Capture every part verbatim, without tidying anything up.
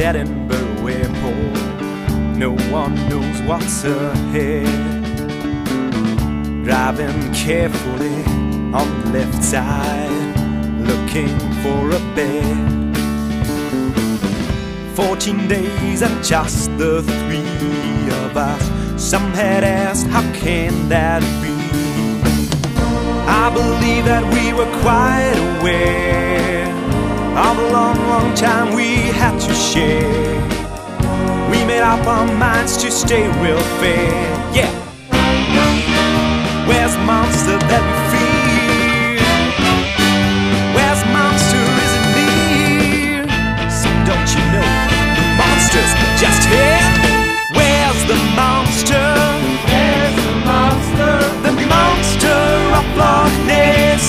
Edinburgh Airport. No one knows what's ahead. Driving carefully on the left side, looking for a bed. Fourteen days and just the three of us. Some had asked, how can that be? I believe that we were quite aware of the long, long time we had to share. We made up our minds to stay real fair, yeah. Where's the monster that we fear? Where's the monster, is it near? So don't you know, the monster's just here. Where's the monster? Where's the monster? The monster of Loch Ness.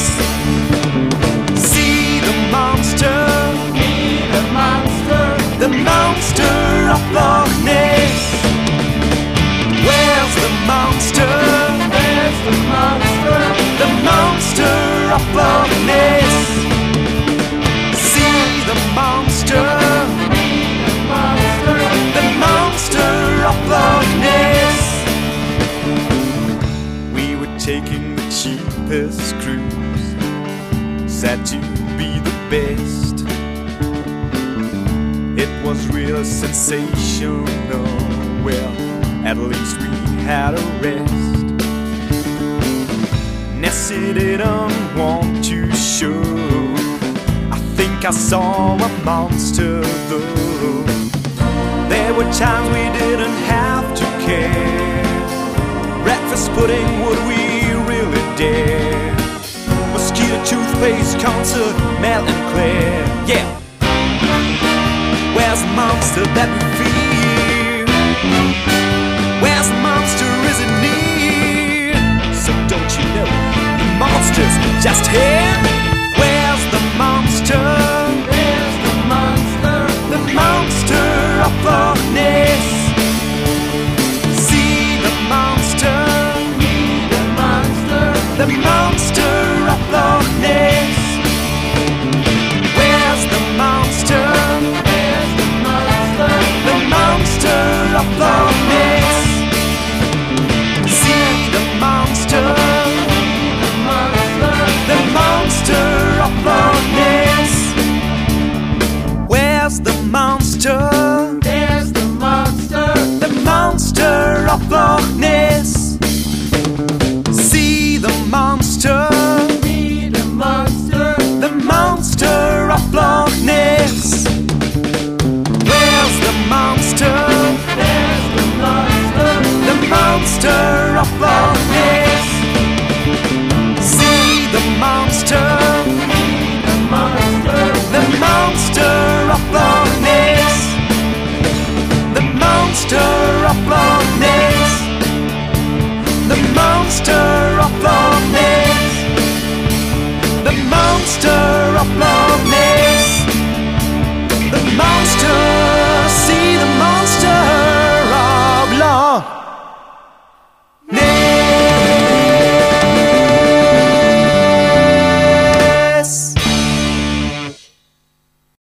See the monster. See the monster. The monster of Loch Ness. Where's the monster? Where's the monster? The monster of Loch Ness. See the monster. See the monster. The monster of Loch Ness. We were taking the cheapest cruise, said to be the best. It was real sensational, well, at least we had a rest. Nessie didn't want to show. I think I saw a monster though. There were times we didn't have to care. Breakfast pudding, would we really dare? Mosquito toothpaste, concert, Mel and Claire, yeah. Where's the monster that we fear? Where's the monster, is it near? So don't you know, the monster's just here.